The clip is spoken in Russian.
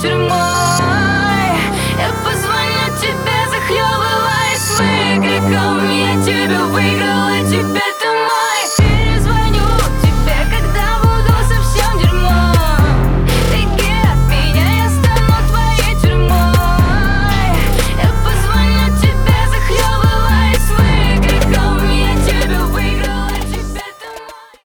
вечер мой. Я позвоню тебе, захлебываясь выкриком. Я тебя выиграла, теперь